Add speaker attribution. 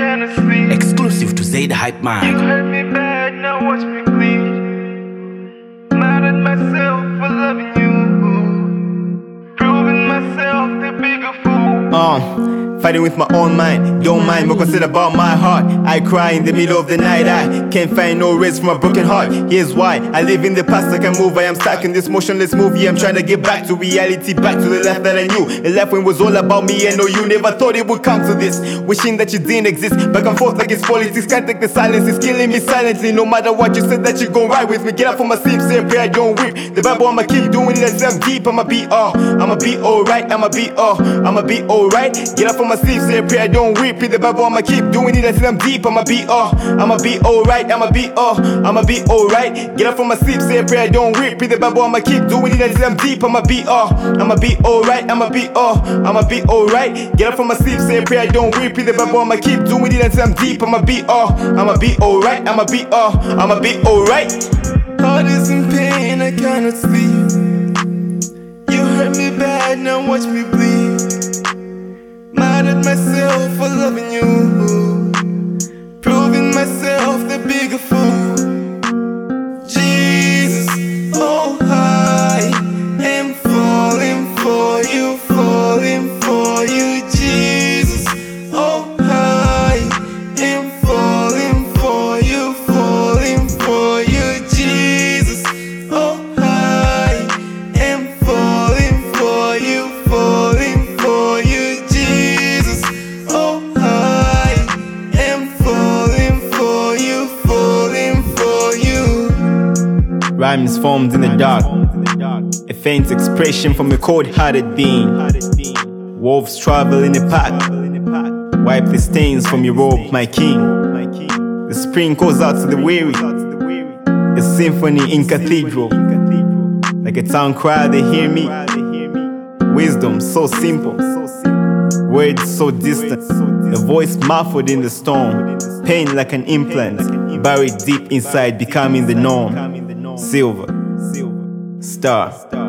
Speaker 1: cannot sleep.
Speaker 2: Exclusive to Zaid Hype
Speaker 1: You
Speaker 2: Man.
Speaker 1: hurt me bad, now watch me bleed. Mad at myself for loving you. Proving myself the bigger fool.
Speaker 3: Fighting with my own mind, don't mind, more concerned about my heart. I cry in the middle of the night, I can't find no rest from a broken heart. Here's why, I live in the past like a move. I am stuck in this motionless movie. I'm trying to get back to reality, back to the life that I knew. A life when it was all about me and no, you never thought it would come to this. Wishing that you didn't exist, back and forth like it's politics. Can't take the silence, it's killing me silently. No matter what you said that you gon' ride with me. Get up from my sleep, say a prayer, don't weep. The Bible, I'ma keep doing it as I'm deep. I'ma be alright, I'ma be alright. Get up from my sleep, say a prayer, don't weep. Read the Bible, I'ma keep doing it until I'm deep. I'ma be alright, I'ma be alright. Get up from my sleep, say a prayer, don't weep. Read the Bible, I'ma keep doing it until I'm deep. I'ma be alright, I'ma be alright. Get up from my sleep, say a prayer, don't weep. Read the Bible, I'ma keep doing it until I'm deep. I'ma be alright, I'ma be alright.
Speaker 1: Heart is in pain, I cannot sleep. You hurt me bad, now watch me bleed. Mad at myself for loving you. Proving myself the bigger fool. Jesus, oh I am falling for you, falling for you. Jesus, oh I am falling for you, falling for you. Jesus, oh I am falling for you, falling for you. Jesus, oh I am falling for you, falling for you.
Speaker 3: Rhymes formed in the dark, a faint expression from a cold-hearted being. Wolves travel in a pack, wipe the stains from your robe, my king. The spring calls out to the weary, a symphony in cathedral. Like a town cry, they hear me. Wisdom so simple, words so distant, a voice muffled in the storm. Pain like an implant, buried deep inside, becoming the norm. Silver, star.